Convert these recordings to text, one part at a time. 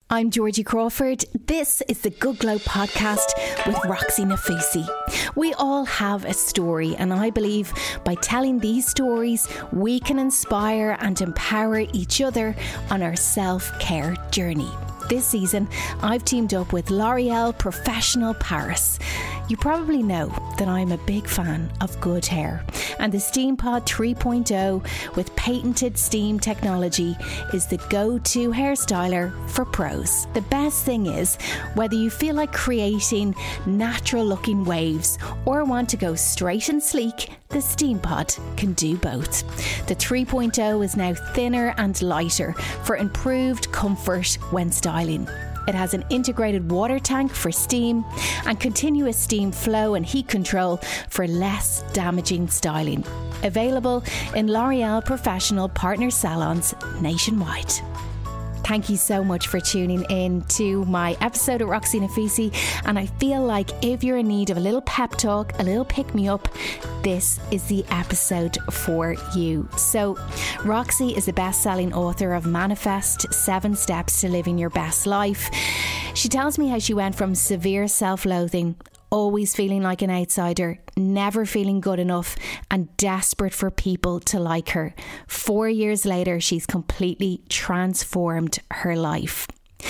I'm Georgie Crawford. This is the Good Glow podcast with Roxy Nafisi. We all have a story, and I believe by telling these stories, we can inspire and empower each other on our self-care journey. This season, I've teamed up with L'Oreal Professional Paris. You probably know that I'm a big fan of good hair, and the SteamPod 3.0 with patented steam technology is the go-to hairstyler for pros. The best thing is, whether you feel like creating natural-looking waves or want to go straight and sleek, the SteamPod can do both. The 3.0 is now thinner and lighter for improved comfort when styling. It has an integrated water tank for steam and continuous steam flow and heat control for less damaging styling. Available in L'Oreal Professional Partner Salons nationwide. Thank you so much for tuning in to my episode of Roxy Nafisi, and I feel like if you're in need of a little pep talk, a little pick-me-up, this is the episode for you. So, Roxy is the best-selling author of Manifest: 7 Steps to Living Your Best Life. She tells me how she went from severe self-loathing, always feeling like an outsider, never feeling good enough, and desperate for people to like her. 4 years later, she's completely transformed her life.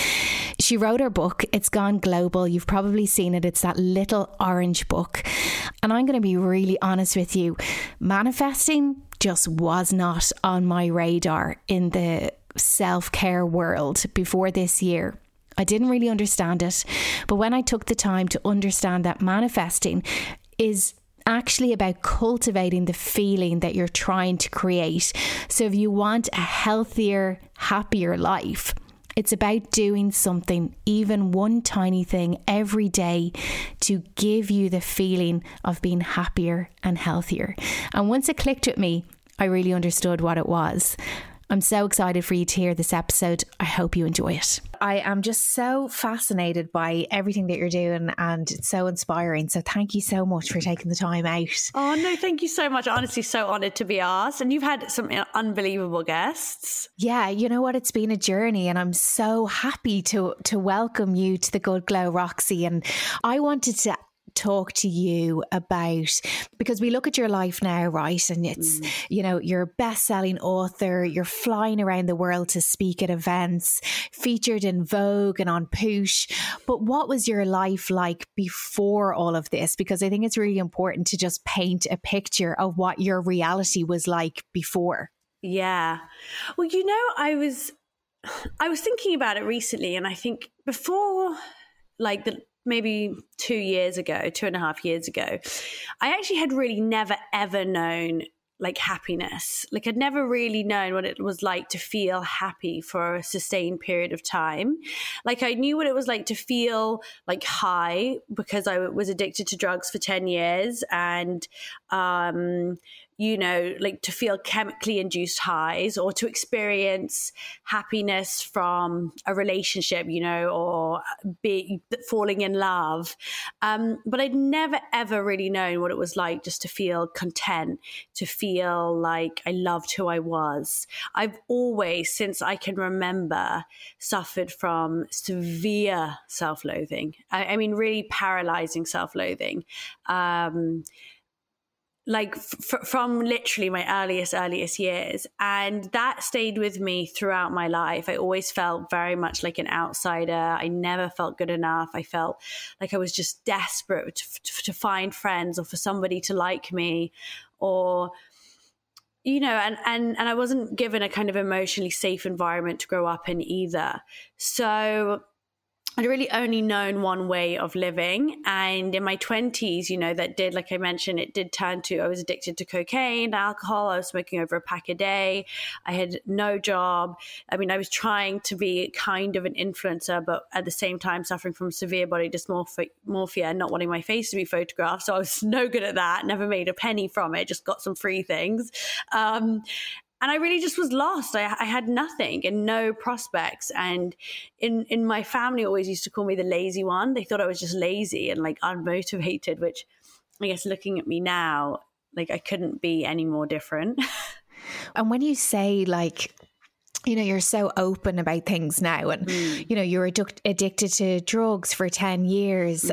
She wrote her book. It's gone global. You've probably seen it. It's that little orange book. And I'm going to be really honest with you. Manifesting just was not on my radar in the self-care world before this year. I didn't really understand it, but when I took the time to understand that manifesting is actually about cultivating the feeling that you're trying to create. So if you want a healthier, happier life, it's about doing something, even one tiny thing every day to give you the feeling of being happier and healthier. And once it clicked with me, I really understood what it was. I'm so excited for you to hear this episode. I hope you enjoy it. I am just so fascinated by everything that you're doing, and it's so inspiring. So thank you so much for taking the time out. Oh, no, thank you so much. Honestly, so honoured to be asked. And you've had some unbelievable guests. Yeah, you know what? It's been a journey, and I'm so happy to welcome you to the Good Glow, Roxy. And I wanted to talk to you about, because we look at your life now, right, and it's you know, you're a best-selling author, you're flying around the world to speak at events, featured in Vogue and on Push, but what was your life like before all of this? Because I think it's really important to just paint a picture of what your reality was like before. Yeah, well, you know, I was thinking about it recently, and I think before, like, maybe 2.5 years ago, I actually had really never ever known like happiness. Like, I'd never really known what it was like to feel happy for a sustained period of time. Like, I knew what it was like to feel like high because I was addicted to drugs for 10 years, and you know, like to feel chemically induced highs, or to experience happiness from a relationship, you know, or falling in love. But I'd never, ever really known what it was like just to feel content, to feel like I loved who I was. I've always, since I can remember, suffered from severe self-loathing. I mean, really paralyzing self-loathing. Like from literally my earliest years. And that stayed with me throughout my life. I always felt very much like an outsider. I never felt good enough. I felt like I was just desperate to find friends, or for somebody to like me, or, you know, and I wasn't given a kind of emotionally safe environment to grow up in either. So I'd really only known one way of living. And in my 20s, you know, that did, like I mentioned, it did turn to, I was addicted to cocaine, alcohol. I was smoking over a pack a day. I had no job. I mean, I was trying to be kind of an influencer, but at the same time suffering from severe body dysmorphia and not wanting my face to be photographed. So I was no good at that, never made a penny from it, just got some free things. And I really just was lost. I had nothing and no prospects. And in my family always used to call me the lazy one. They thought I was just lazy and like unmotivated, which I guess looking at me now, like I couldn't be any more different. And when you say like, you're so open about things now, and you're addicted to drugs for 10 years.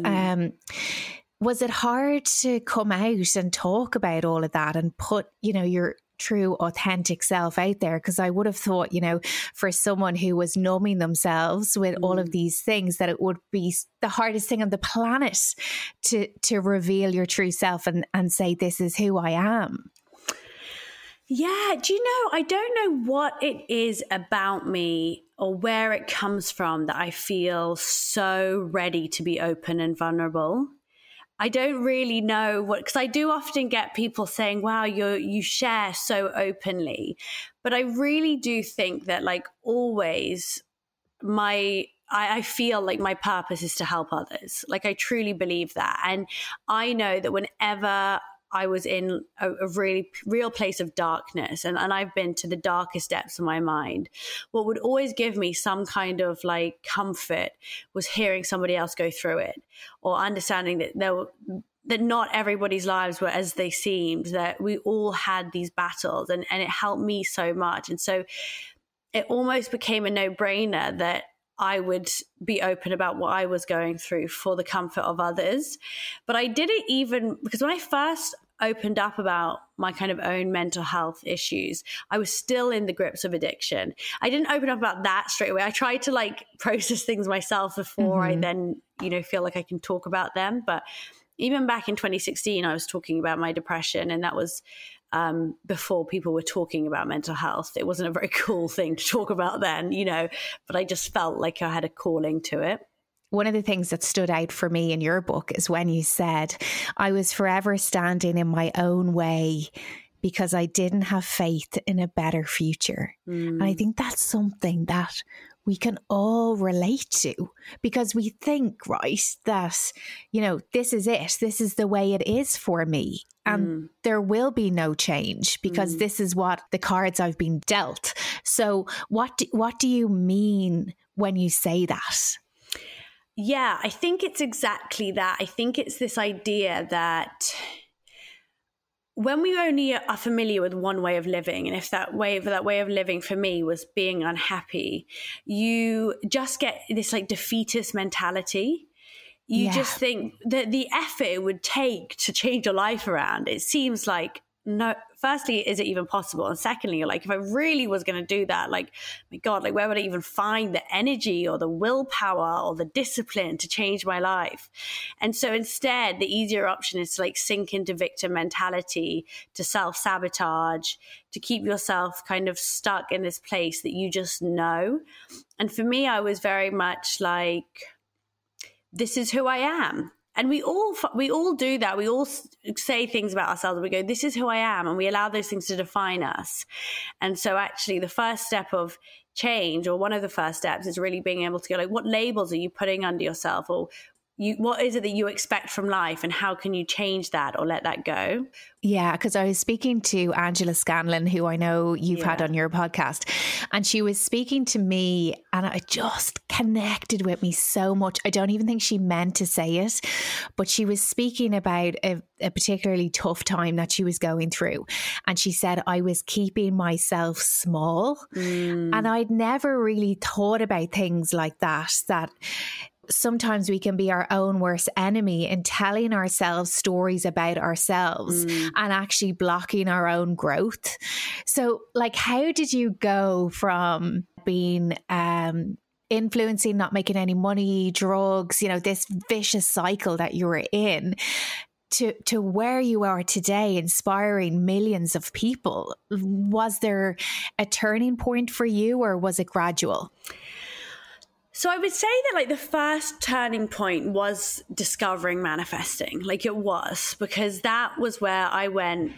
Was it hard to come out and talk about all of that and put, your true authentic self out there? Because I would have thought, for someone who was numbing themselves with all of these things, that it would be the hardest thing on the planet to reveal your true self and say, this is who I am. Yeah, do you know, I don't know what it is about me or where it comes from that I feel so ready to be open and vulnerable. I don't really know what, because I do often get people saying, wow, you share so openly. But I really do think that, like, always I feel like my purpose is to help others. Like, I truly believe that. And I know that whenever I was in a really real place of darkness, and I've been to the darkest depths of my mind, what would always give me some kind of like comfort was hearing somebody else go through it, or understanding that not everybody's lives were as they seemed, that we all had these battles, and it helped me so much. And so it almost became a no-brainer that I would be open about what I was going through for the comfort of others. But I did it even because when I first opened up about my kind of own mental health issues, I was still in the grips of addiction. I didn't open up about that straight away. I tried to like process things myself before I then, feel like I can talk about them. But even back in 2016, I was talking about my depression, and that was before people were talking about mental health. It wasn't a very cool thing to talk about then, but I just felt like I had a calling to it. One of the things that stood out for me in your book is when you said, I was forever standing in my own way because I didn't have faith in a better future. And I think that's something that we can all relate to, because we think, right, that, this is it. This is the way it is for me. And there will be no change because this is what the cards I've been dealt. So what do you mean when you say that? Yeah, I think it's exactly that. I think it's this idea that when we only are familiar with one way of living, and if that way of living for me was being unhappy, you just get this like defeatist mentality. You just think that the effort it would take to change your life around, it seems like, no, firstly, is it even possible? And secondly, you're like, if I really was going to do that, like, my God, like, where would I even find the energy or the willpower or the discipline to change my life? And so instead, the easier option is to like sink into victim mentality, to self-sabotage, to keep yourself kind of stuck in this place that you just know. And for me, I was very much like, this is who I am. And we all do that. We all say things about ourselves. We go, this is who I am. And we allow those things to define us. And so actually the first step of change, or one of the first steps, is really being able to go like, what labels are you putting under yourself? Or what is it that you expect from life, and how can you change that or let that go? Yeah, because I was speaking to Angela Scanlon, who I know you've had on your podcast, and she was speaking to me, and it just connected with me so much. I don't even think she meant to say it, but she was speaking about a particularly tough time that she was going through. And she said, I was keeping myself small. And I'd never really thought about things like that sometimes we can be our own worst enemy in telling ourselves stories about ourselves and actually blocking our own growth. So, like, how did you go from being influencing, not making any money, drugs, this vicious cycle that you were in, to where you are today, inspiring millions of people? Was there a turning point for you, or was it gradual? So I would say that like the first turning point was discovering manifesting. Like, it was, because that was where I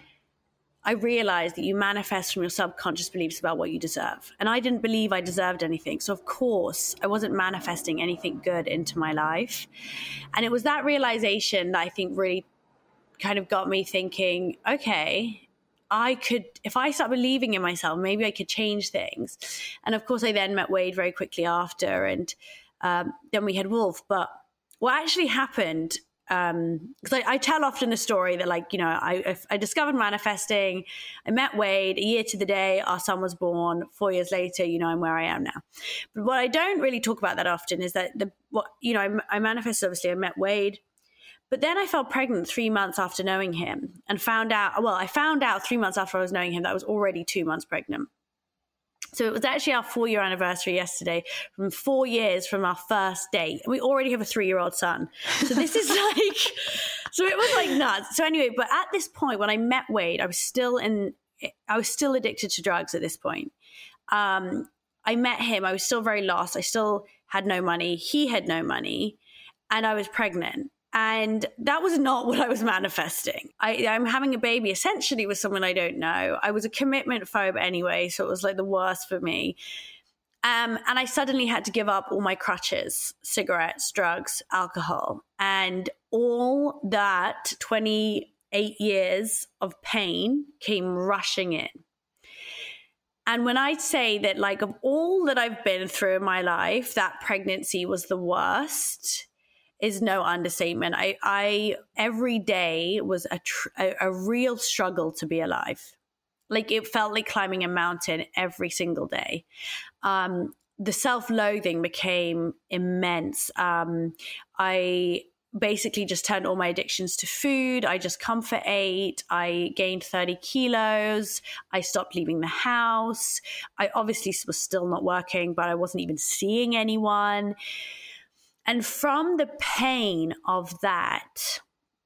realized that you manifest from your subconscious beliefs about what you deserve. And I didn't believe I deserved anything. So of course I wasn't manifesting anything good into my life. And it was that realization that I think really kind of got me thinking, okay, I could, if I start believing in myself, maybe I could change things. And of course, I then met Wade very quickly after, and then we had Wolf. But what actually happened because I tell often the story that, like, you know, I discovered manifesting, I met Wade, a year to the day our son was born, 4 years later, you know, I'm where I am now. But what I don't really talk about that often is that I manifested, obviously I met Wade, but then I fell pregnant 3 months after knowing him, and I found out 3 months after I was knowing him that I was already 2 months pregnant. So it was actually our 4-year anniversary yesterday, from 4 years from our first date. We already have a 3-year-old son. So this is like, so it was like nuts. So anyway, but at this point, when I met Wade, I was still addicted to drugs at this point. I met him. I was still very lost. I still had no money. He had no money, and I was pregnant. And that was not what I was manifesting. I'm having a baby essentially with someone I don't know. I was a commitment phobe anyway, so it was like the worst for me. And I suddenly had to give up all my crutches, cigarettes, drugs, alcohol. And all that 28 years of pain came rushing in. And when I say that, like, of all that I've been through in my life, that pregnancy was the worst, is no understatement. I every day was a real struggle to be alive. Like, it felt like climbing a mountain every single day. The self-loathing became immense. I basically just turned all my addictions to food. I just comfort ate. I gained 30 kilos. I stopped leaving the house. I obviously was still not working, but I wasn't even seeing anyone. And from the pain of that,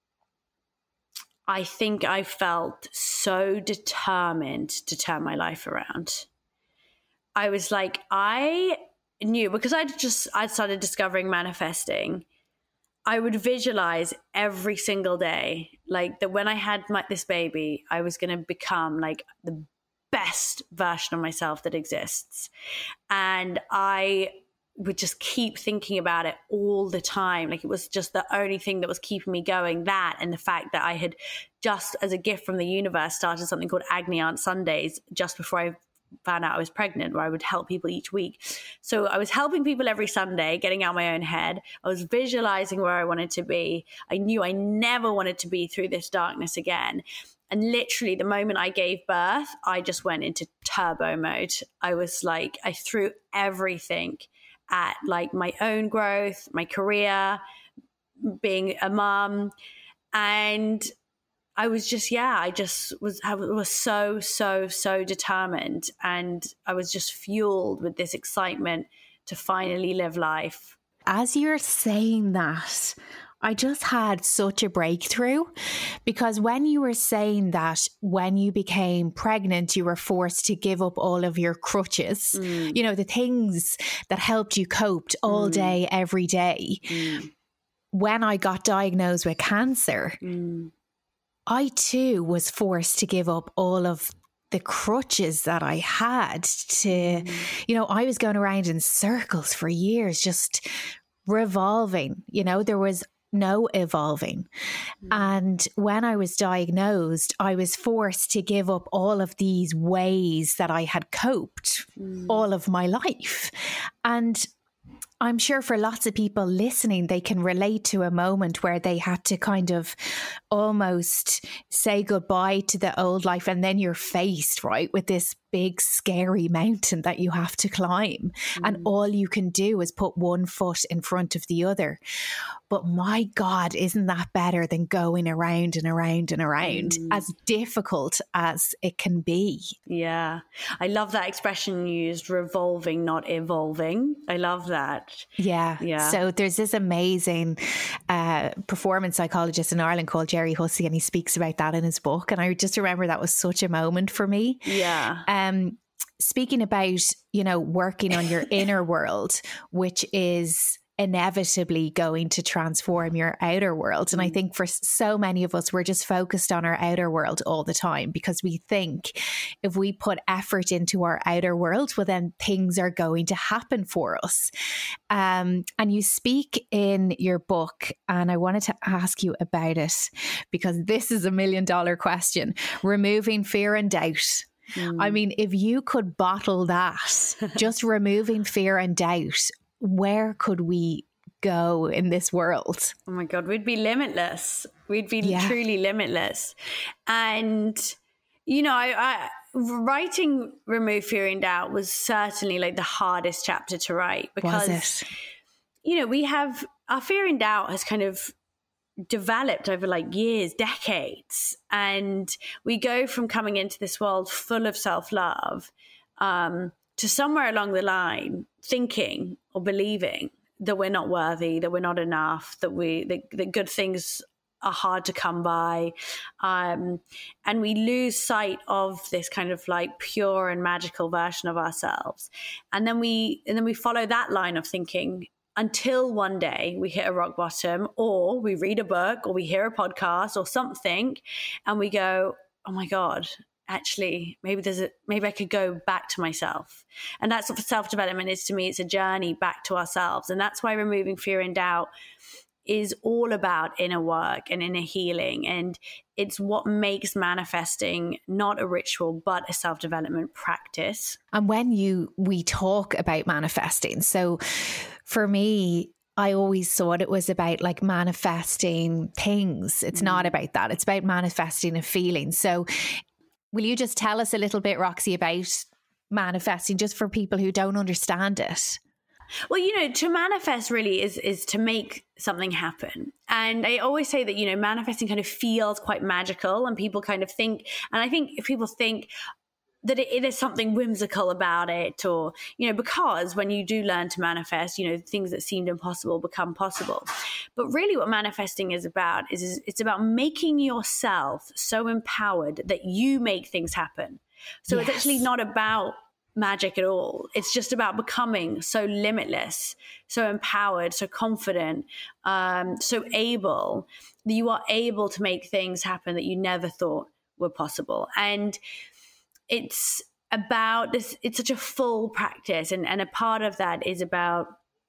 I think I felt so determined to turn my life around. I was like, I knew, because I'd started discovering manifesting, I would visualize every single day, like, that when I had this baby, I was going to become like the best version of myself that exists. And I would just keep thinking about it all the time. Like, it was just the only thing that was keeping me going, that and the fact that I had just, as a gift from the universe, started something called Agni Aunt Sundays just before I found out I was pregnant, where I would help people each week. So I was helping people every Sunday, getting out my own head. I was visualizing where I wanted to be. I knew I never wanted to be through this darkness again. And literally the moment I gave birth, I just went into turbo mode. I was like, I threw everything at, like, my own growth, my career, being a mom. And I was just, I was so determined. And I was just fueled with this excitement to finally live life. As you're saying that, I just had such a breakthrough, because when you were saying that when you became pregnant, you were forced to give up all of your crutches, you know, the things that helped you cope all day, every day. When I got diagnosed with cancer, I too was forced to give up all of the crutches that I had to, you know, I was going around in circles for years, just revolving, you know, there was no evolving. And when I was diagnosed, I was forced to give up all of these ways that I had coped all of my life. And I'm sure for lots of people listening, they can relate to a moment where they had to kind of almost say goodbye to the old life. And then you're faced, right, with this big, scary mountain that you have to climb. And all you can do is put one foot in front of the other. But my God, isn't that better than going around and around and around, as difficult as it can be? Yeah. I love that expression you used, revolving, not evolving. I love that. Yeah. So there's this amazing performance psychologist in Ireland called Jerry Hussey, and he speaks about that in his book. And I just remember that was such a moment for me. Yeah. Speaking about, you know, working on your inner world, which is inevitably going to transform your outer world. And I think for so many of us, we're just focused on our outer world all the time, because we think if we put effort into our outer world, well, then things are going to happen for us. And you speak in your book, and I wanted to ask you about it, because this is $1 million question: removing fear and doubt. I mean, if you could bottle that, just removing fear and doubt, where could we go in this world. Oh my God, we'd be limitless. We'd be truly limitless. And, you know, I writing Remove Fear and Doubt was certainly like the hardest chapter to write, because, you know, we have our fear and doubt has kind of developed over like years, decades. And we go from coming into this world full of self-love to somewhere along the line thinking or believing that we're not worthy, that we're not enough, that good things are hard to come by. And we lose sight of this kind of like pure and magical version of ourselves. And then we follow that line of thinking until one day we hit a rock bottom, or we read a book, or we hear a podcast or something, and we go, oh my God, actually, maybe I could go back to myself. And that's what self-development is to me. It's a journey back to ourselves. And that's why Removing Fear and Doubt is all about inner work and inner healing. And it's what makes manifesting not a ritual, but a self-development practice. And when we talk about manifesting, so for me, I always thought it was about like manifesting things. It's not about that. It's about manifesting a feeling. So will you just tell us a little bit, Roxy, about manifesting, just for people who don't understand it? Well, you know, to manifest really is to make something happen. And I always say that, you know, manifesting kind of feels quite magical, and people kind of think, and I think if people think that it is something whimsical about it, or, you know, because when you do learn to manifest, you know, things that seemed impossible become possible. But really what manifesting is about is it's about making yourself so empowered that you make things happen. So It's actually not about magic at all. It's just about becoming so limitless, so empowered, so confident, so able that you are able to make things happen that you never thought were possible. And it's about this, it's such a full practice. And a part of that is about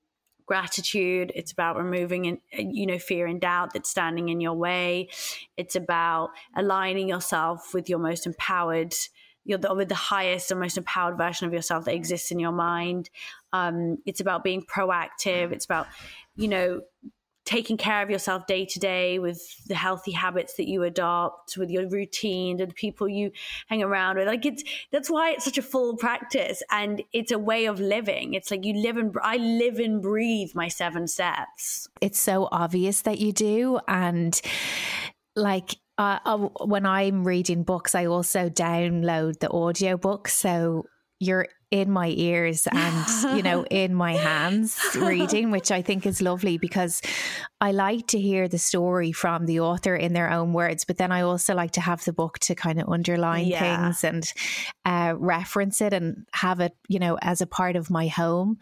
gratitude. It's about removing, you know, fear and doubt that's standing in your way. It's about aligning yourself with your most empowered, with the highest and most empowered version of yourself that exists in your mind. It's about being proactive. It's about, you know, taking care of yourself day to day with the healthy habits that you adopt, with your routine and the people you hang around with. Like that's why it's such a full practice, and it's a way of living. It's like I live and breathe my 7 steps. It's so obvious that you do. And like, when I'm reading books, I also download the audiobook. So you're in my ears and, you know, in my hands reading, which I think is lovely, because I like to hear the story from the author in their own words. But then I also like to have the book to kind of underline things and reference it and have it, you know, as a part of my home.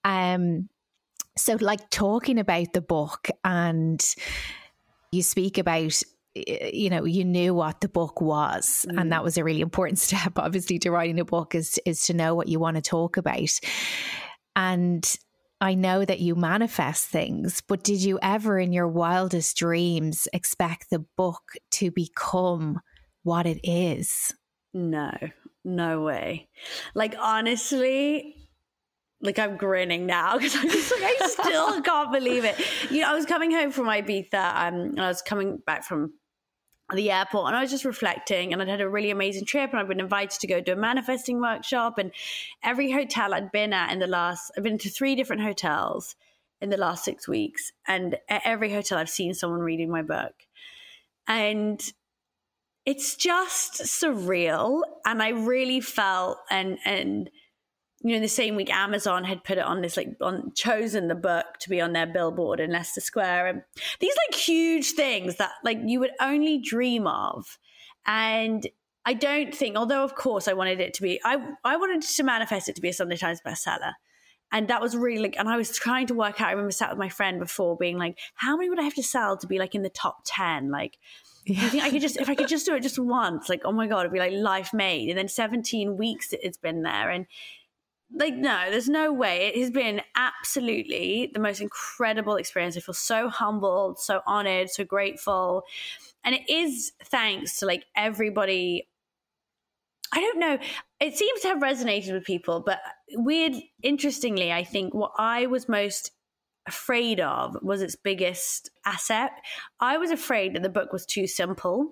So like talking about the book, and you speak about, you know, you knew what the book was, and that was a really important step, obviously, to writing a book is to know what you want to talk about. And I know that you manifest things, but did you ever in your wildest dreams expect the book to become what it is? No way. Like, honestly, like, I'm grinning now because I'm just like, I still can't believe it. You know, I was coming home from Ibiza, and I was coming back from the airport, and I was just reflecting, and I'd had a really amazing trip, and I'd been invited to go do a manifesting workshop, and every hotel I'd been at I've been to 3 different hotels in the last 6 weeks, and at every hotel I've seen someone reading my book. And it's just surreal. And I really felt, and you know, in the same week, Amazon had put it on this, like, chosen the book to be on their billboard in Leicester Square. And these like huge things that like you would only dream of. And I don't think, although of course I wanted it to be, I wanted to manifest it to be a Sunday Times bestseller. And that was really like, and I was trying to work out, I remember sat with my friend before being like, how many would I have to sell to be like in the top 10? Like, I think if I could just do it just once, like, oh my God, it'd be like life made. And then 17 weeks it's been there. And like, no, there's no way. It has been absolutely the most incredible experience. I feel so humbled, so honored, so grateful. And it is thanks to like everybody. I don't know. It seems to have resonated with people, but interestingly, I think what I was most afraid of was its biggest asset. I was afraid that the book was too simple.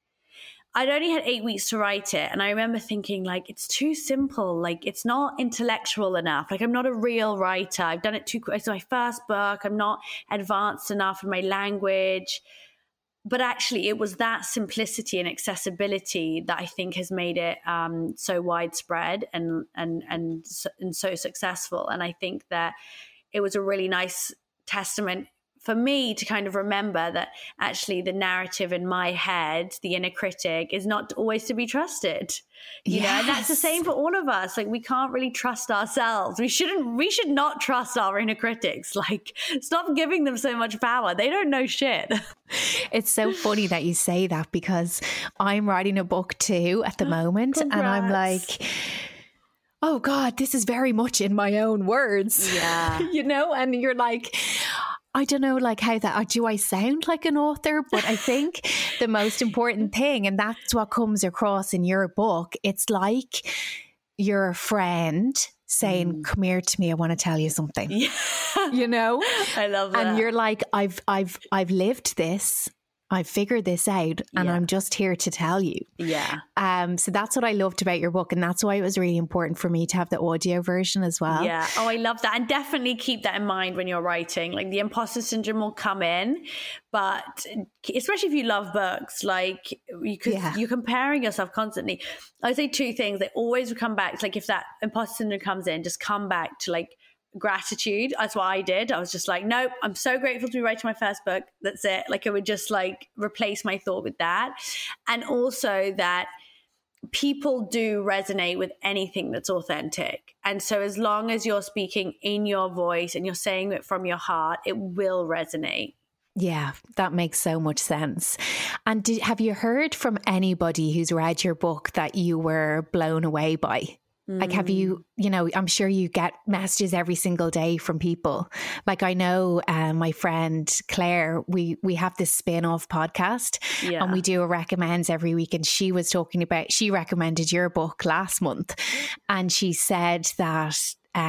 I'd only had 8 weeks to write it. And I remember thinking, like, it's too simple. Like, it's not intellectual enough. Like, I'm not a real writer. I've done it too quick. It's my first book. I'm not advanced enough in my language. But actually, it was that simplicity and accessibility that I think has made it so widespread and so successful. And I think that it was a really nice testament for me to kind of remember that actually the narrative in my head, the inner critic, is not always to be trusted. You know, and that's the same for all of us. Like, we can't really trust ourselves. We should not trust our inner critics. Like, stop giving them so much power. They don't know shit. It's so funny that you say that, because I'm writing a book too at the moment. Congrats. And I'm like, oh God, this is very much in my own words. Yeah. You know, and you're like, I don't know, like, how that, do I sound like an author? But I think the most important thing, and that's what comes across in your book, it's like you're a friend saying, come here to me, I want to tell you something. Yeah. You know? I love that. And you're like, I've lived this. I figured this out, and I'm just here to tell you. Yeah. So that's what I loved about your book, and that's why it was really important for me to have the audio version as well. Yeah. Oh, I love that. And definitely keep that in mind when you're writing. Like, the imposter syndrome will come in, but especially if you love books, like, you're comparing yourself constantly. I would say two things. They always come back. Like, if that imposter syndrome comes in, just come back to, like, gratitude. That's what I did. I was just like, nope, I'm so grateful to be writing my first book. That's it. Like, I would just, like, replace my thought with that. And also that people do resonate with anything that's authentic. And so as long as you're speaking in your voice and you're saying it from your heart, it will resonate. Yeah, that makes so much sense. And have you heard from anybody who's read your book that you were blown away by? Like, have you know, I'm sure you get messages every single day from people. Like, I know my friend Claire, we have this spin-off podcast and we do a recommends every week. And she was talking about, she recommended your book last month. And she said that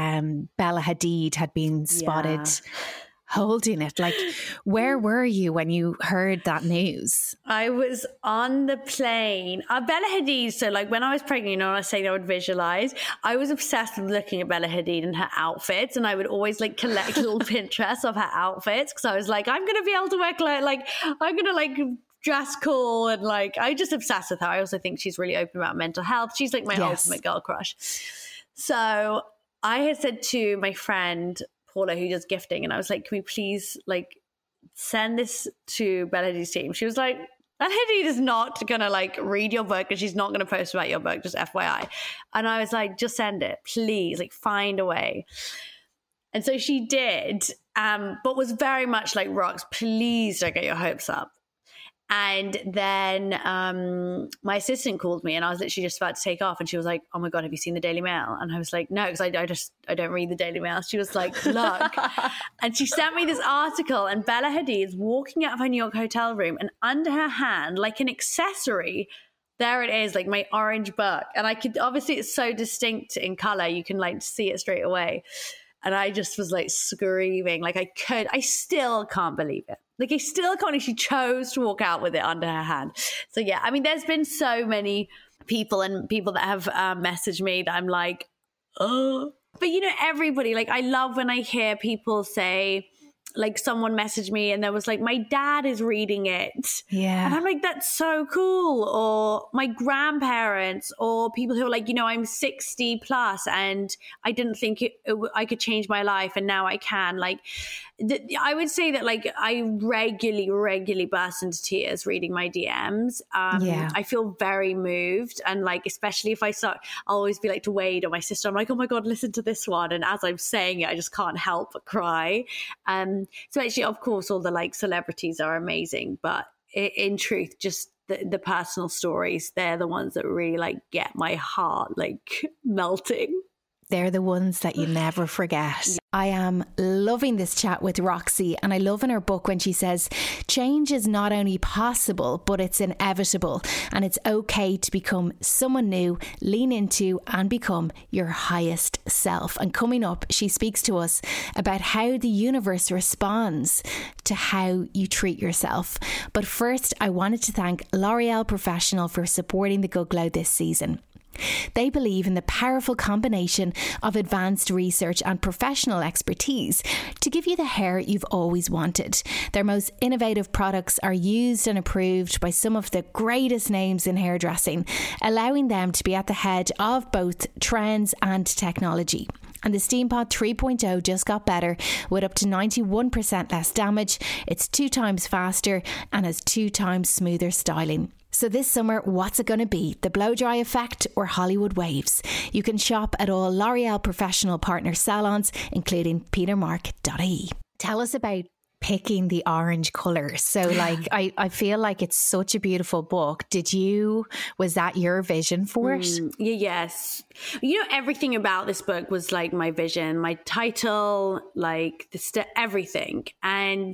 Bella Hadid had been spotted holding it. Like, where were you when you heard that news? I was on the plane. Bella Hadid, so, like, when I was pregnant, you know, I say I would visualize, I was obsessed with looking at Bella Hadid and her outfits, and I would always, like, collect little Pinterest of her outfits, because I was like, I'm going to be able to wear, like, I'm going to, like, dress cool, and, like, I just obsessed with her. I also think she's really open about mental health. She's, like, my ultimate girl crush. So I had said to my friend Paula, who does gifting, and I was like, can we please, like, send this to Bella Hadid's team? She was like, Bella Hadid is not gonna, like, read your book, and she's not gonna post about your book, just FYI. And I was like, just send it, please, like, find a way. And so she did, but was very much like, Rox, please don't get your hopes up. And then my assistant called me, and I was literally just about to take off, and she was like, oh my God, have you seen the Daily Mail? And I was like, no, because I don't read the Daily Mail. She was like, look. And she sent me this article, and Bella Hadid is walking out of her New York hotel room, and under her hand, like an accessory, there it is, like my orange book. And I could, obviously it's so distinct in color, you can, like, see it straight away. And I just was, like, screaming. Like, I still can't believe it. Like, I still can't. She chose to walk out with it under her hand. So, yeah, I mean, there's been so many people that have messaged me that I'm like, oh. But, you know, everybody, like, I love when I hear people say, like, someone messaged me and there was like, my dad is reading it. Yeah. And I'm like, that's so cool. Or my grandparents, or people who are like, you know, I'm 60 plus and I didn't think I could change my life, and now I can. Like, I would say that, like, I regularly burst into tears reading my DMs. I feel very moved. And, like, especially if I'll always be like to Wade or my sister, I'm like, oh my God, listen to this one. And as I'm saying it, I just can't help but cry. So actually, of course, all the, like, celebrities are amazing, but in truth, just the personal stories, they're the ones that really, like, get my heart, like, melting. They're the ones that you never forget. I am loving this chat with Roxy, and I love in her book when she says change is not only possible, but it's inevitable, and it's okay to become someone new, lean into and become your highest self. And coming up, she speaks to us about how the universe responds to how you treat yourself. But first, I wanted to thank L'Oreal Professional for supporting The Good Glow this season. They believe in the powerful combination of advanced research and professional expertise to give you the hair you've always wanted. Their most innovative products are used and approved by some of the greatest names in hairdressing, allowing them to be at the head of both trends and technology. And the SteamPod 3.0 just got better with up to 91% less damage. It's 2 times faster and has 2 times smoother styling. So this summer, what's it going to be? The blow dry effect or Hollywood waves? You can shop at all L'Oreal Professional partner salons, including petermark.ie. Tell us about picking the orange colour. So like, I feel like it's such a beautiful book. Was that your vision for it? Yes. Everything about this book was like my vision, my title, like everything. And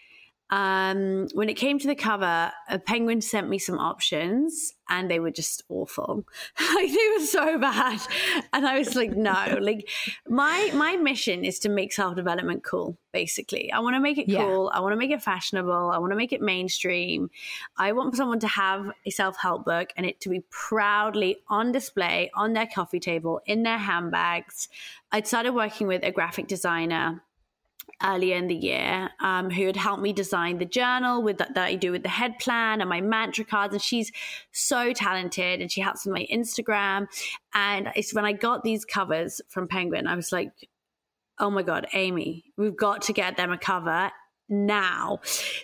when it came to the cover, Penguin sent me some options and they were just awful. Like they were so bad. And I was like, no, like my mission is to make self-development cool, basically. I want to make it cool. I want to make it fashionable. I want to make it mainstream. I want someone to have a self-help book and it to be proudly on display on their coffee table, in their handbags. I'd started working with a graphic designer earlier in the year, who had helped me design the journal with that I do with the head plan and my mantra cards. And she's so talented and she helps with my Instagram. And it's when I got these covers from Penguin, I was like, oh my God, Amy, we've got to get them a cover now.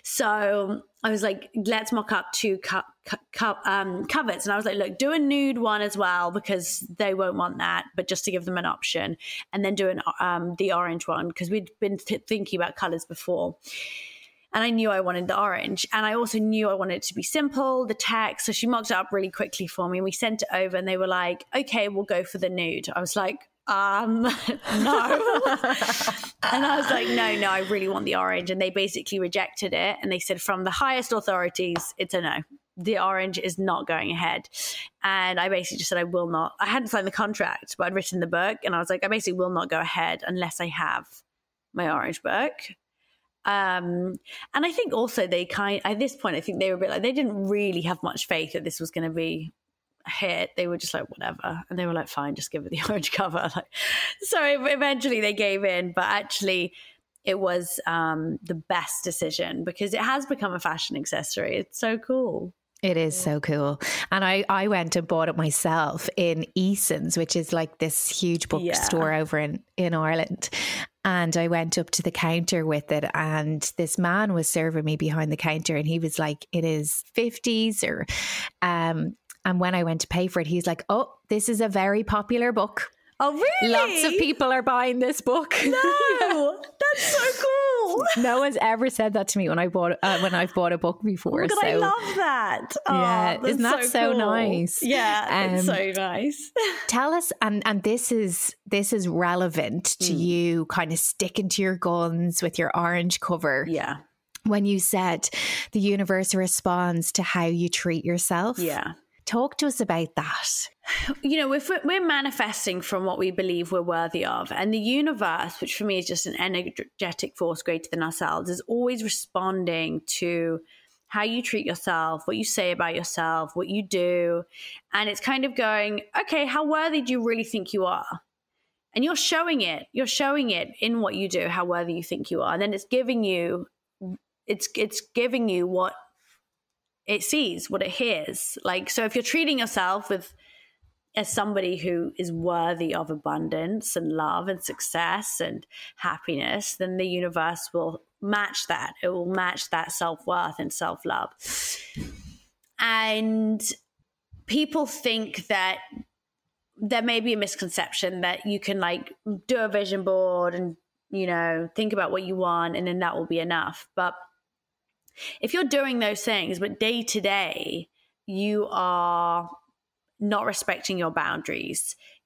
So I was like, let's mock up 2 covers. And I was like, look, do a nude one as well, because they won't want that, but just to give them an option. And then do the orange one, because we'd been thinking about colors before. And I knew I wanted the orange. And I also knew I wanted it to be simple, the text. So she mocked it up really quickly for me. And we sent it over and they were like, okay, we'll go for the nude. I was like, no. And I was like, no, I really want the orange. And they basically rejected it. And they said from the highest authorities, it's a no. The orange is not going ahead. And I basically just said, I will not. I hadn't signed the contract, but I'd written the book. And I was like, I basically will not go ahead unless I have my orange book. And I think also at this point, I think they were a bit like, they didn't really have much faith that this was going to be a hit. They were just like, whatever. And they were like, fine, just give it the orange cover. So eventually they gave in, but actually it was the best decision because it has become a fashion accessory. It's so cool. It is so cool. And I went and bought it myself in Eason's, which is like this huge bookstore over in Ireland. And I went up to the counter with it and this man was serving me behind the counter and he was like, it is 50s or, and when I went to pay for it, he's like, oh, this is a very popular book. Oh, really? Lots of people are buying this book. No, that's so cool. No one's ever said that to me when I've bought a book before. Oh God, I love that. Oh, yeah, isn't that so cool. Nice? Yeah, it's so nice. Tell us, and this is relevant to you, kind of sticking to your guns with your orange cover. Yeah. When you said the universe responds to how you treat yourself. Yeah. Talk to us about that. You know, if we're manifesting from what we believe we're worthy of, and the universe, which for me is just an energetic force greater than ourselves, is always responding to how you treat yourself, what you say about yourself, what you do. And it's kind of going, okay, how worthy do you really think you are? And you're showing it in what you do, how worthy you think you are. And then it's giving you what it sees, what it hears. Like, so if you're treating yourself as somebody who is worthy of abundance and love and success and happiness, then the universe will match that. It will match that self-worth and self-love. And people think that there may be a misconception that you can like do a vision board and, you know, think about what you want and then that will be enough. But if you're doing those things, but day to day, you are not respecting your boundaries,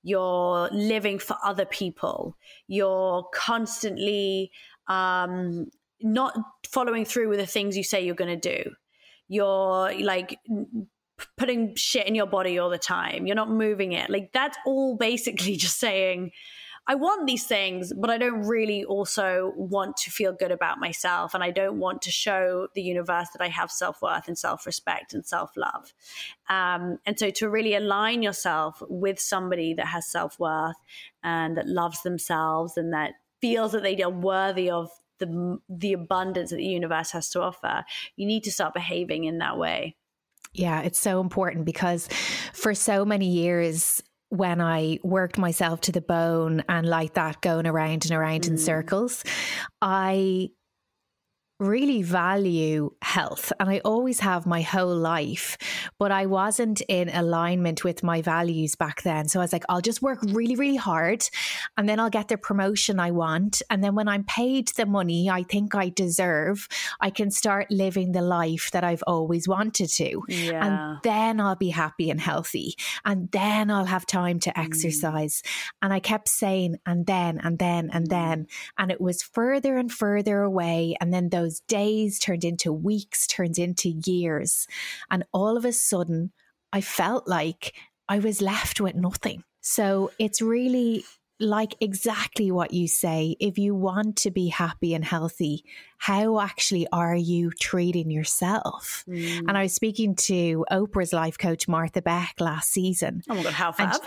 you're living for other people, you're constantly not following through with the things you say you're going to do, you're like putting shit in your body all the time, you're not moving it. Like that's all basically just saying, I want these things, but I don't really also want to feel good about myself. And I don't want to show the universe that I have self-worth and self-respect and self-love. And so to really align yourself with somebody that has self-worth and that loves themselves and that feels that they are worthy of the abundance that the universe has to offer, you need to start behaving in that way. Yeah, it's so important because for so many years, when I worked myself to the bone and like that, going around and around in circles, I really value health, and I always have my whole life, but I wasn't in alignment with my values back then. So I was like, I'll just work really, really hard and then I'll get the promotion I want. And then when I'm paid the money I think I deserve, I can start living the life that I've always wanted to. Yeah. And then I'll be happy and healthy. And then I'll have time to exercise. And I kept saying, and then. And it was further and further away. And then those days turned into weeks, turned into years. And all of a sudden, I felt like I was left with nothing. So it's really like exactly what you say. If you want to be happy and healthy, how actually are you treating yourself? And I was speaking to Oprah's life coach, Martha Beck, last season. Oh my God, how fab.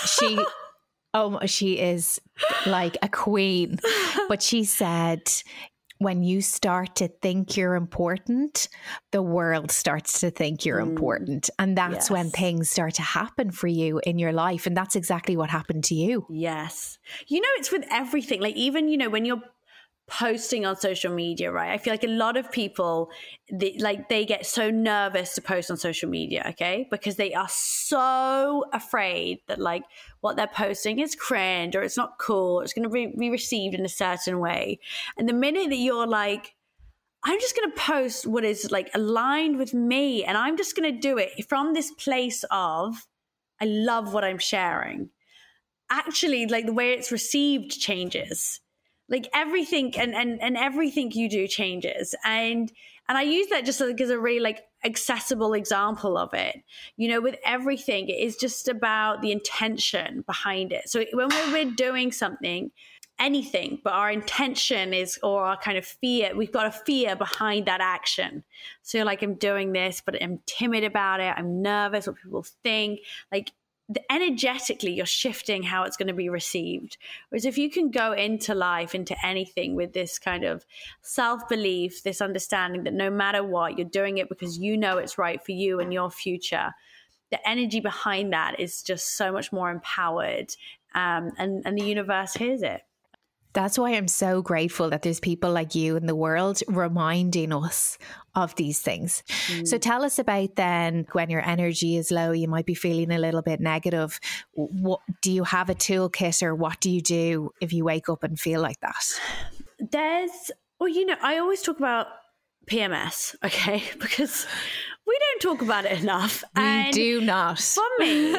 She is like a queen. But she said, when you start to think you're important, the world starts to think you're important. And that's when things start to happen for you in your life. And that's exactly what happened to you. Yes. You know, it's with everything. Like even, you know, when you're posting on social media, right? I feel like a lot of people, they get so nervous to post on social media, okay? Because they are so afraid that like what they're posting is cringe or it's not cool, it's going to be received in a certain way. And the minute that you're like, I'm just going to post what is like aligned with me, and I'm just going to do it from this place of, I love what I'm sharing. Actually, like the way it's received changes. Like everything and everything you do changes. And I use that just as a really like accessible example of it. You know, with everything, it is just about the intention behind it. So when we're doing something, anything, but our intention is, or our kind of fear, we've got a fear behind that action. So you're like, I'm doing this, but I'm timid about it. I'm nervous what people think. Like, energetically, you're shifting how it's going to be received. Whereas if you can go into life, into anything with this kind of self-belief, this understanding that no matter what, you're doing it because you know it's right for you and your future, the energy behind that is just so much more empowered, and the universe hears it. That's why I'm so grateful that there's people like you in the world reminding us of these things. So tell us about then when your energy is low, you might be feeling a little bit negative. What do you have a toolkit, or what do you do if you wake up and feel like that? Well, you know, I always talk about PMS, okay? Because we don't talk about it enough. We do not. For me,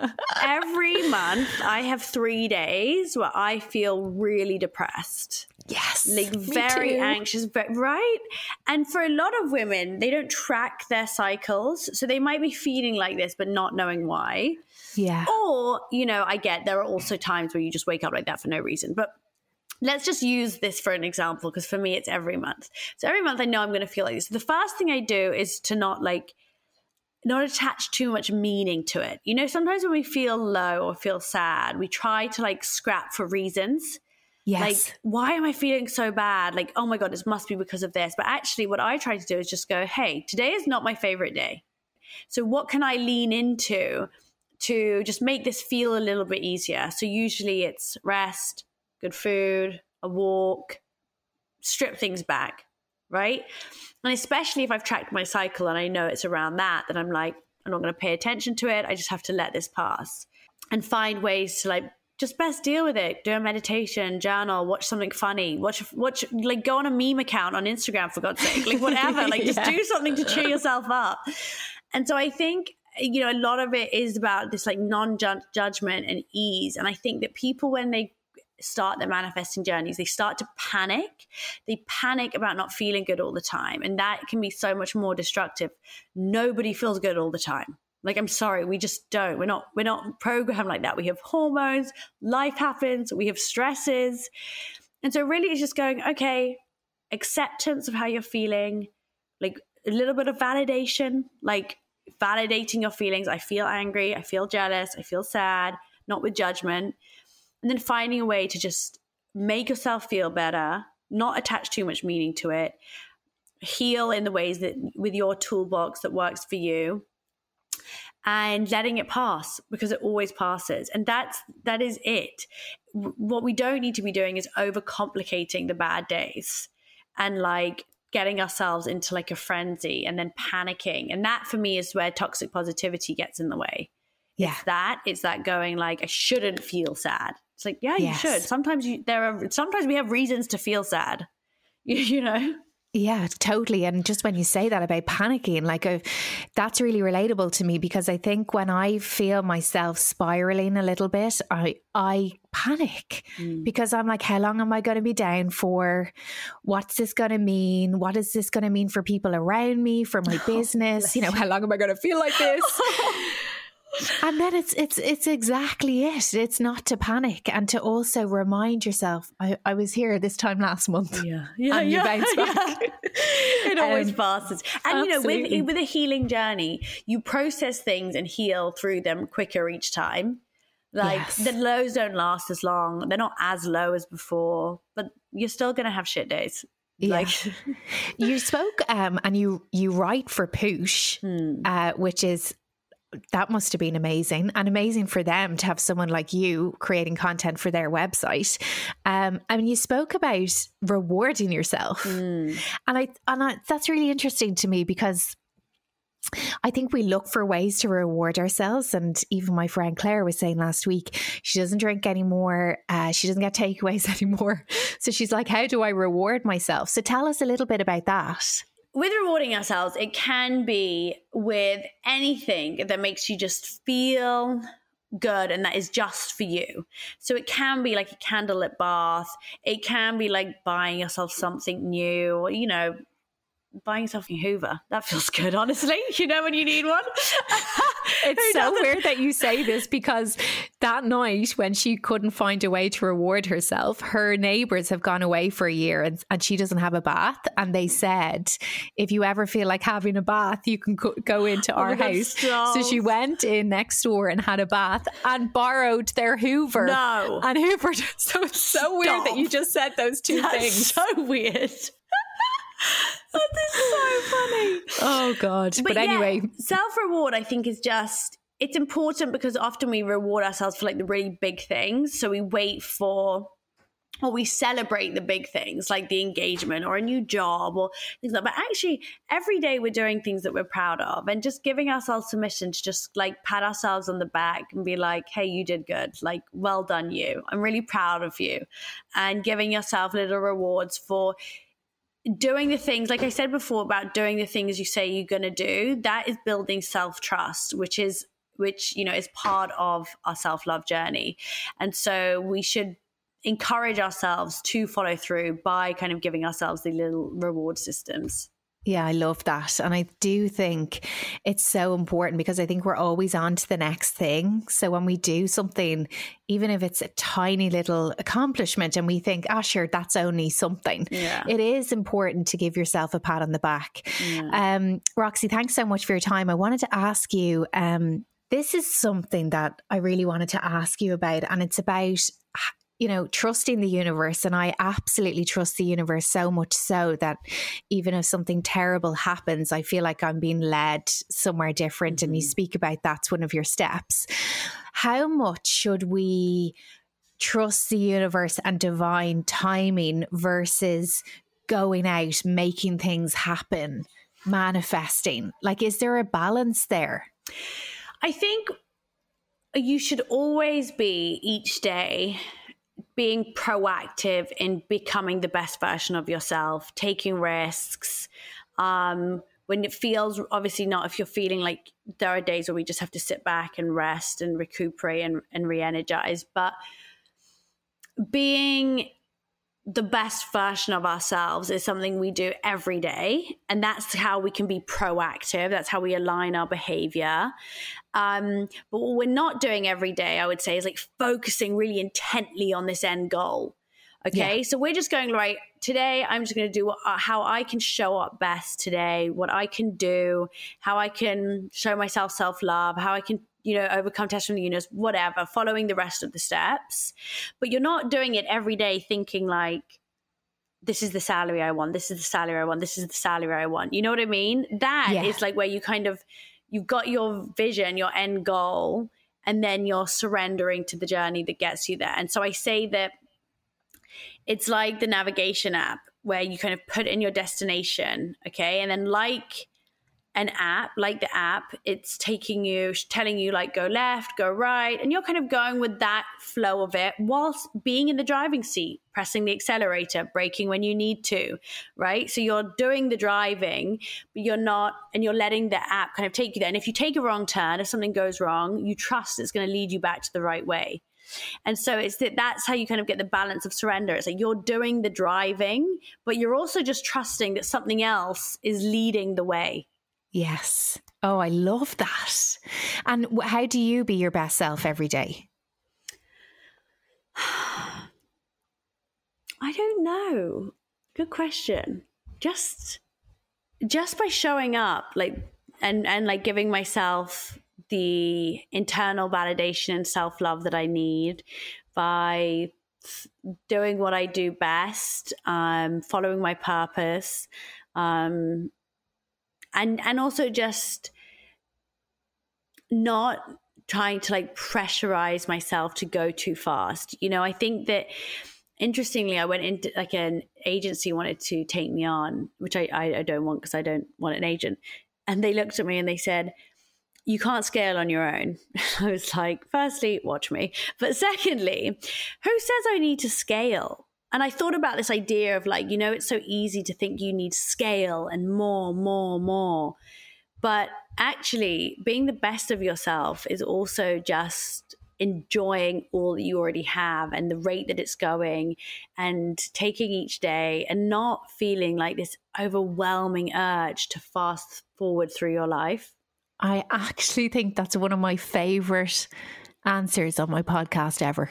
every month I have 3 days where I feel really depressed. Yes. Like very anxious, right? And for a lot of women, they don't track their cycles. So they might be feeling like this, but not knowing why. Yeah. Or, you know, I get there are also times where you just wake up like that for no reason. But let's just use this for an example, because for me, it's every month. So every month I know I'm going to feel like this. The first thing I do is to not attach too much meaning to it. You know, sometimes when we feel low or feel sad, we try to like scrap for reasons. Yes. Like, why am I feeling so bad? Like, oh my God, this must be because of this. But actually what I try to do is just go, hey, today is not my favorite day. So what can I lean into to just make this feel a little bit easier? So usually it's rest, good food, a walk, strip things back, right? And especially if I've tracked my cycle and I know it's around that, then I'm like, I'm not going to pay attention to it. I just have to let this pass and find ways to like just best deal with it. Do a meditation, journal, watch something funny, watch, like go on a meme account on Instagram, for God's sake, like whatever, like just do something to cheer yourself up. And so I think you know, a lot of it is about this like non-judgment and ease. And I think that people, when they start their manifesting journeys, they start to panic. They panic about not feeling good all the time. And that can be so much more destructive. Nobody feels good all the time. Like, I'm sorry, we just don't. We're not programmed like that. We have hormones, life happens, we have stresses. And so really it's just going, okay, acceptance of how you're feeling, like a little bit of validation, like validating your feelings. I feel angry, I feel jealous, I feel sad, not with judgment. And then finding a way to just make yourself feel better, not attach too much meaning to it, heal in the ways that with your toolbox that works for you, and letting it pass, because it always passes. And that is it. What we don't need to be doing is overcomplicating the bad days and like getting ourselves into like a frenzy and then panicking. And that for me is where toxic positivity gets in the way. Yeah. It's that going like, I shouldn't feel sad. It's like, yeah, you should. Sometimes we have reasons to feel sad, you know? Yeah, totally. And just when you say that about panicking, like that's really relatable to me, because I think when I feel myself spiraling a little bit, I panic because I'm like, how long am I going to be down for? What's this going to mean? What is this going to mean for people around me, for my business? You know, how long am I going to feel like this? And then it's exactly it. It's not to panic, and to also remind yourself, I was here this time last month. And you bounce back. It always passes. And absolutely. you know, with a healing journey, you process things and heal through them quicker each time. Like the lows don't last as long. They're not as low as before, but you're still going to have shit days. Yeah. Like you spoke and you write for Poosh, which is, that must have been amazing, and amazing for them to have someone like you creating content for their website. I mean, you spoke about rewarding yourself, and I that's really interesting to me, because I think we look for ways to reward ourselves. And even my friend Claire was saying last week, she doesn't drink anymore. She doesn't get takeaways anymore. So she's like, how do I reward myself? So tell us a little bit about that. With rewarding ourselves, it can be with anything that makes you just feel good and that is just for you. So it can be like a candlelit bath. It can be like buying yourself something new, or, you know, buying yourself a Hoover. That feels good, honestly. You know, when you need one. It's so weird that you say this, because that night when she couldn't find a way to reward herself, her neighbours have gone away for a year and she doesn't have a bath. And they said, if you ever feel like having a bath, you can go into our house. So she went in next door and had a bath and borrowed their Hoover. No. And hoovered. So it's so weird that you just said those two things. So weird. That is so funny. Oh God. But anyway, self-reward, I think, is just, it's important because often we reward ourselves for like the really big things. So we wait for, or we celebrate the big things like the engagement or a new job or things like that. But actually every day we're doing things that we're proud of, and just giving ourselves permission to just like pat ourselves on the back and be like, hey, you did good. Like, well done you. I'm really proud of you. And giving yourself little rewards for doing the things, like I said before, about doing the things you say you're going to do. That is building self-trust, which you know is part of our self-love journey. And so we should encourage ourselves to follow through by kind of giving ourselves the little reward systems. Yeah, I love that. And I do think it's so important, because I think we're always on to the next thing. So when we do something, even if it's a tiny little accomplishment and we think, sure, that's only something. Yeah. It is important to give yourself a pat on the back. Yeah. Roxy, thanks so much for your time. I wanted to ask you, this is something that I really wanted to ask you about, and it's about, you know, trusting the universe. And I absolutely trust the universe, so much so that even if something terrible happens, I feel like I'm being led somewhere different. And you speak about that's one of your steps. How much should we trust the universe and divine timing versus going out, making things happen, manifesting? Like, is there a balance there? I think you should always be, each day, being proactive in becoming the best version of yourself, taking risks, when it feels, obviously not if you're feeling like there are days where we just have to sit back and rest and recuperate and re-energize. But being the best version of ourselves is something we do every day. And that's how we can be proactive. That's how we align our behavior. But what we're not doing every day, I would say, is like focusing really intently on this end goal. Okay. Yeah. So we're just going, right, today I'm just going to do how I can show up best today, what I can do, how I can show myself self-love, how I can, overcome tests from the universe, whatever, following the rest of the steps. But you're not doing it every day thinking like, this is the salary I want, this is the salary I want, this is the salary I want. You know what I mean? That is like where you kind of, you've got your vision, your end goal, and then you're surrendering to the journey that gets you there. And so I say that it's like the navigation app where you kind of put in your destination, okay? And then like the app, it's telling you like go left, go right, and you're kind of going with that flow of it whilst being in the driving seat, pressing the accelerator, braking when you need to, right? So you're doing the driving, but you're not, and you're letting the app kind of take you there. And if you take a wrong turn, if something goes wrong, you trust it's going to lead you back to the right way. And so that's how you kind of get the balance of surrender. It's like you're doing the driving, but you're also just trusting that something else is leading the way. Yes. Oh, I love that. And how do you be your best self every day? I don't know. Good question. Just by showing up, like, and like giving myself the internal validation and self-love that I need, by doing what I do best, following my purpose, and also just not trying to like pressurize myself to go too fast. I think that interestingly, I went into like an agency wanted to take me on, which I don't want because I don't want an agent. And they looked at me and they said, you can't scale on your own. I was like, firstly, watch me. But secondly, who says I need to scale? And I thought about this idea of like, it's so easy to think you need scale and more. But actually, being the best of yourself is also just enjoying all that you already have and the rate that it's going, and taking each day and not feeling like this overwhelming urge to fast forward through your life. I actually think that's one of my favorite answers on my podcast ever.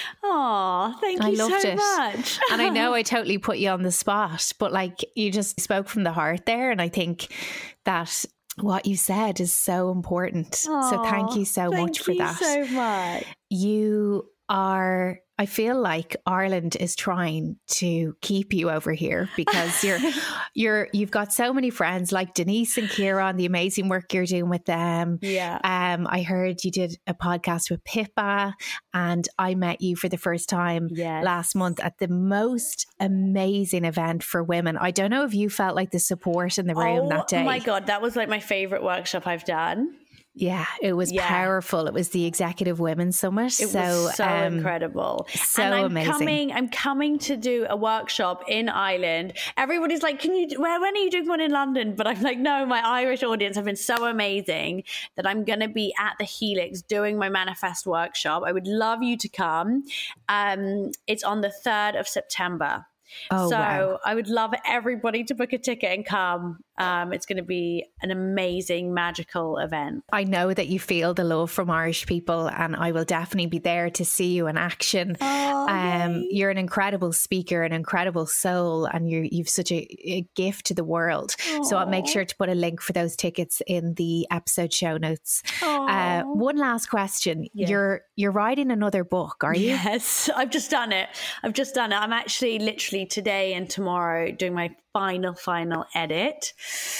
Oh, thank you so much. And I know I totally put you on the spot, but like you just spoke from the heart there. And I think that what you said is so important. So thank you so much for that. Thank you so much. You are, I feel like Ireland is trying to keep you over here because you've got so many friends like Denise and Kira and the amazing work you're doing with them. Yeah. I heard you did a podcast with Pippa, and I met you for the first time last month at the most amazing event for women. I don't know if you felt like the support in the room that day. Oh my God, that was like my favorite workshop I've done. Yeah, it was powerful. It was the Executive Women's Summit. It was so incredible. So and amazing. I'm coming to do a workshop in Ireland. Everybody's like, when are you doing one in London? But I'm like, no, my Irish audience have been so amazing that I'm going to be at the Helix doing my Manifest workshop. I would love you to come. It's on the 3rd of September. Oh, so wow. I would love everybody to book a ticket and come. It's going to be an amazing, magical event. I know that you feel the love from Irish people, and I will definitely be there to see you in action. You're an incredible speaker, an incredible soul, and you've such a gift to the world. So I'll make sure to put a link for those tickets in the episode show notes. One last question. Yeah. You're writing another book, are you? Yes, I've just done it. I'm actually literally today and tomorrow doing my final edit.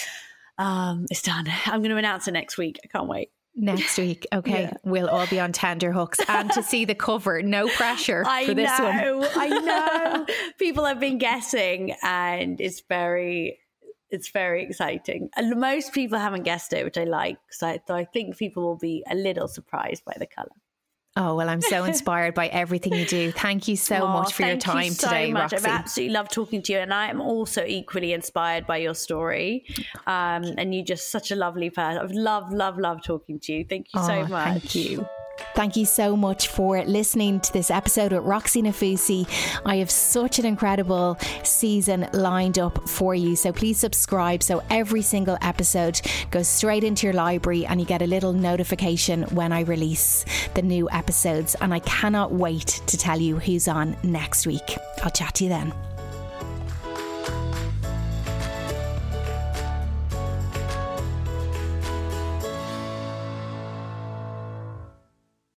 It's done. I'm going to announce it next week. I can't wait. Next week. Okay. Yeah. We'll all be on tenterhooks and to see the cover. No pressure for this one. I know. People have been guessing and it's very exciting. And most people haven't guessed it, which I like. So I think people will be a little surprised by the colour. Oh, well, I'm so inspired by everything you do. Thank you so much for your time today, Roxy. I've absolutely loved talking to you, and I am also equally inspired by your story. And you're just such a lovely person. I've loved talking to you. Thank you so much. Thank you. Thank you so much for listening to this episode with Roxy Nafousi. I have such an incredible season lined up for you, so please subscribe so every single episode goes straight into your library and you get a little notification when I release the new episodes. And I cannot wait to tell you who's on next week. I'll chat to you then.